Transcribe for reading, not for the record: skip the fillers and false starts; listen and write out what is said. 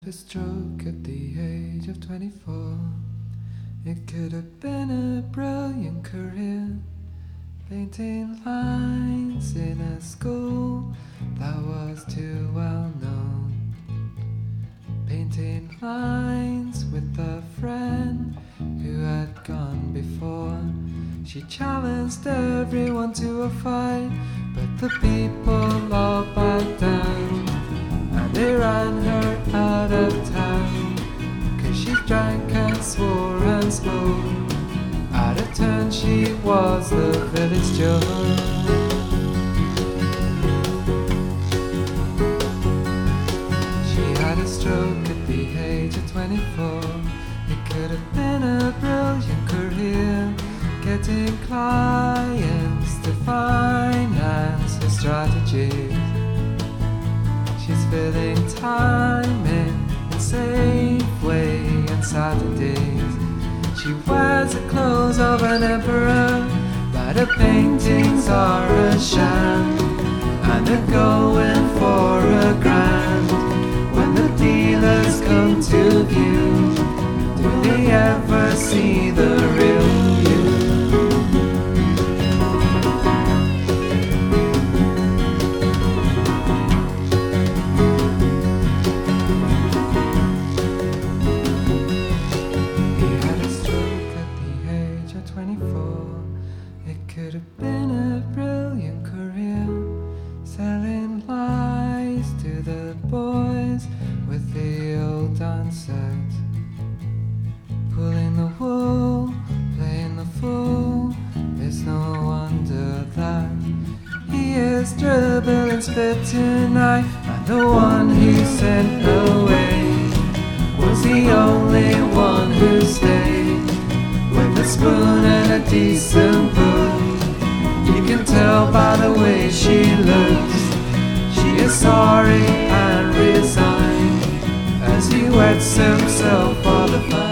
A stroke at the age of 24. It could have been a brilliant career, painting lines in a school that was too well known, painting lines with a friend who had gone before. She challenged everyone to a fight, but the people all backed down, and they ran her out of town, 'cause she drank and swore and spoke. Out of turn she was the village joke. She had a stroke at the age of 24. It could have been a brilliant career, getting clients to finance her strategies. She's filling time in Safeway and Saturdays. She wears the clothes of an emperor, but her paintings are a sham, and they're going for $1,000. When the dealers come to view, do they ever see the real you? It could have been a brilliant career, selling lies to the boys with the old dancers, pulling the wool, playing the fool. It's no wonder that he is dribbling spit tonight, and the one he sent away was the only one who stayed, with a spoon and a decent book. You can tell by the way she looks, she is sorry and resigned, as he wets himself for the fun.